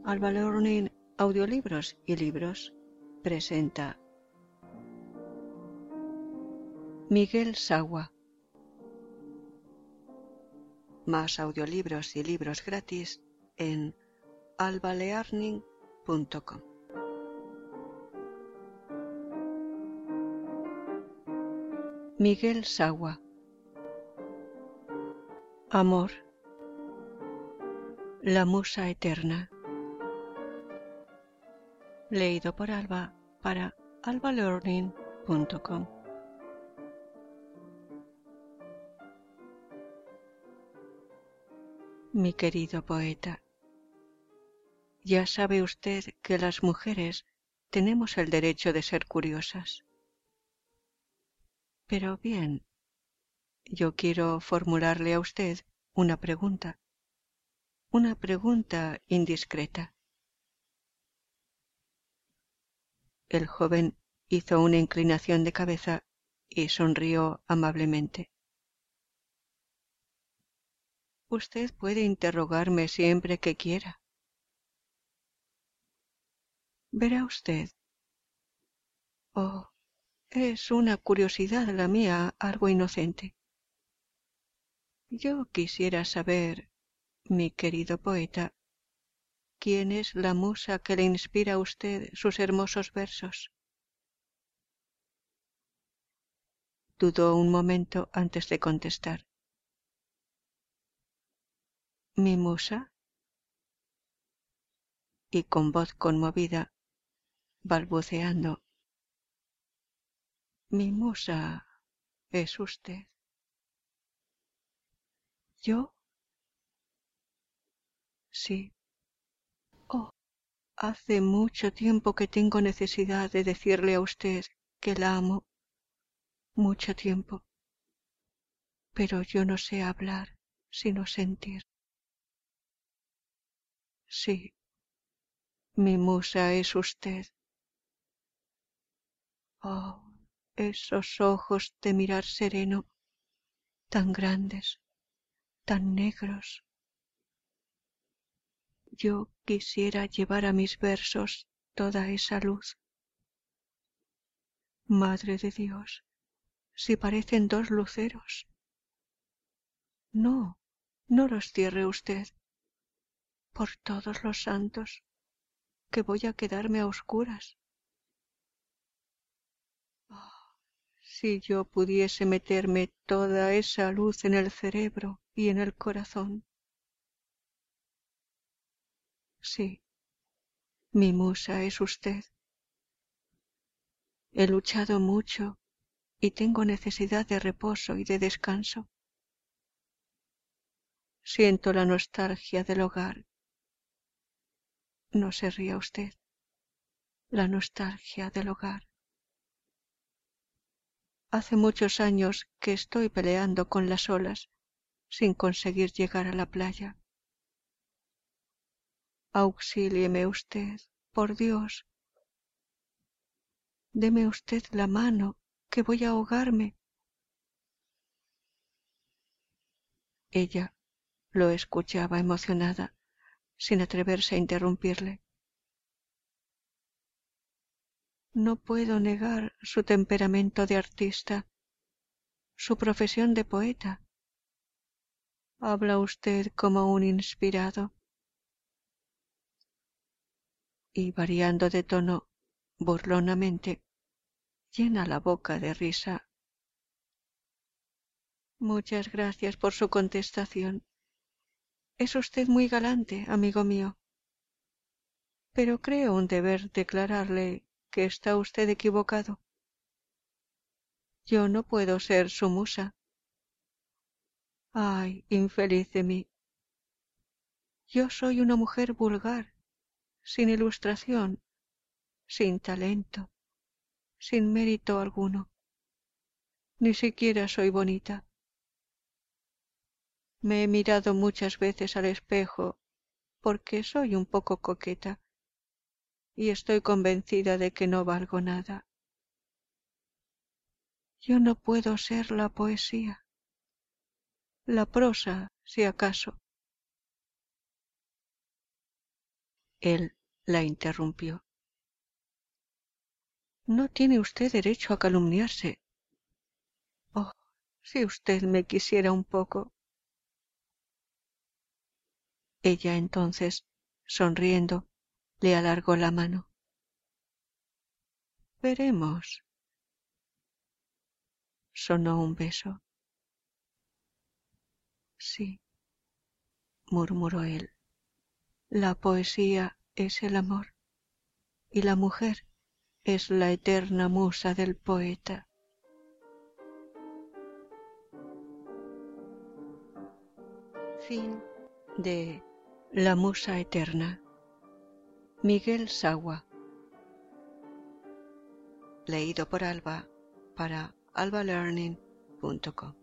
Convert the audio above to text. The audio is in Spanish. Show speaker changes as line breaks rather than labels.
Alba Learning Audiolibros y Libros presenta Miguel Sagua. Más audiolibros y libros gratis en albalearning.com. Miguel Sagua. Amor. La musa eterna. Leído por Alba para albalearning.com. Mi querido poeta, ya sabe usted que las mujeres tenemos el derecho de ser curiosas. Pero bien, yo quiero formularle a usted una pregunta indiscreta. El joven hizo una inclinación de cabeza y sonrió amablemente. Usted puede interrogarme siempre que quiera. Verá usted. Oh, es una curiosidad la mía, algo inocente. Yo quisiera saber, mi querido poeta, ¿quién es la musa que le inspira a usted sus hermosos versos? Dudó un momento antes de contestar. ¿Mi musa? Y con voz conmovida, balbuceando, mi musa es usted. ¿Yo? Sí. Oh, hace mucho tiempo que tengo necesidad de decirle a usted que la amo. Mucho tiempo. Pero yo no sé hablar, sino sentir. Sí, mi musa es usted. Oh, esos ojos de mirar sereno, tan grandes, tan negros. Yo quisiera llevar a mis versos toda esa luz. Madre de Dios, si parecen dos luceros. No, no los cierre usted. Por todos los santos, que voy a quedarme a oscuras. Oh, si yo pudiese meterme toda esa luz en el cerebro y en el corazón. Sí, mi musa es usted. He luchado mucho y tengo necesidad de reposo y de descanso. Siento la nostalgia del hogar. No se ría usted. La nostalgia del hogar. Hace muchos años que estoy peleando con las olas sin conseguir llegar a la playa. Auxílieme usted, por Dios. Deme usted la mano, que voy a ahogarme. Ella lo escuchaba emocionada, sin atreverse a interrumpirle. No puedo negar su temperamento de artista, su profesión de poeta. Habla usted como un inspirado. Y variando de tono burlonamente, llena la boca de risa. Muchas gracias por su contestación. Es usted muy galante, amigo mío. Pero creo un deber declararle que está usted equivocado. Yo no puedo ser su musa. Ay, infeliz de mí. Yo soy una mujer vulgar, sin ilustración, sin talento, sin mérito alguno. Ni siquiera soy bonita. Me he mirado muchas veces al espejo porque soy un poco coqueta y estoy convencida de que no valgo nada. Yo no puedo ser la poesía, la prosa, si acaso. Él la interrumpió. No tiene usted derecho a calumniarse. Oh, si usted me quisiera un poco. Ella entonces, sonriendo, le alargó la mano. Veremos. Sonó un beso. Sí, murmuró él. La poesía es el amor, y la mujer es la eterna musa del poeta. Fin de La musa eterna. Miguel Sagua. Leído por Alba para albalearning.com.